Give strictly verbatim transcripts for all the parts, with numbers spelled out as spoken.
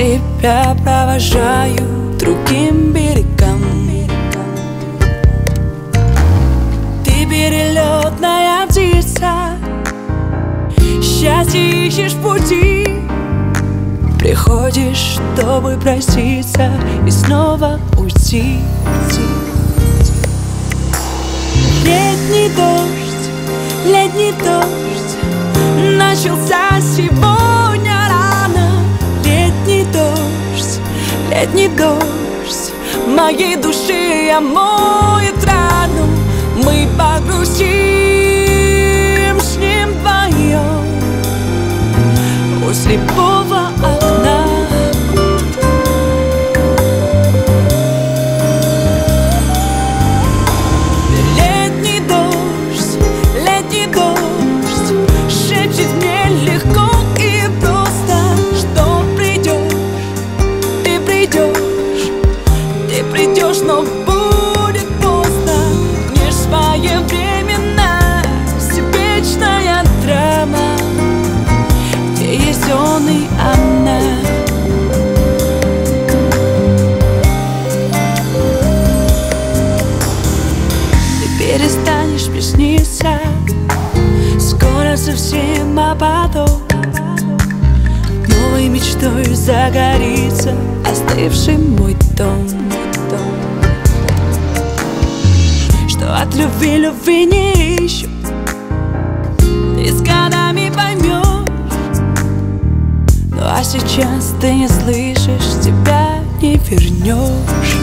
тебя провожаю другим берегам. Ты перелетная птица, счастье ищешь в пути. Приходишь, чтобы проститься и снова уйти. Летний дождь, летний дождь начался сегодня рано. Летний дождь, летний дождь моей души омоет рану. Мы погрузим с ним вдвоем у слепого окна. Летний дождь, летний дождь шепчет мне легко и просто, что придешь, ты придешь, ты придешь, но будет поздно. Не своевременность, вечная драма, где есть он и она. Ты перестанешь присниться, скоро совсем опадок. Новой мечтой загорится остывший мой дом. Что от любви любви не ищут, ты с годами поймешь. Ну а сейчас ты не слышишь, тебя не вернешь.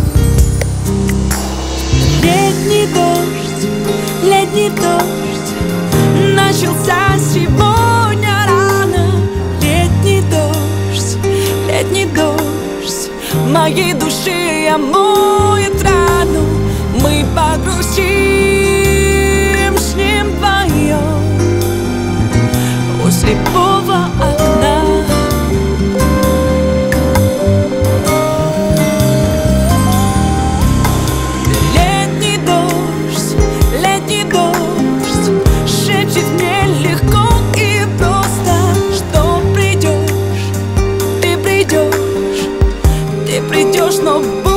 Летний дождь, летний дождь начался сегодня рано. Летний дождь, летний дождь моей души омоет рану. Мы погрузим с ним вдвоем у слепого окна. Летний дождь, летний дождь шепчет мне легко и просто, что придешь, ты придешь, ты придешь, но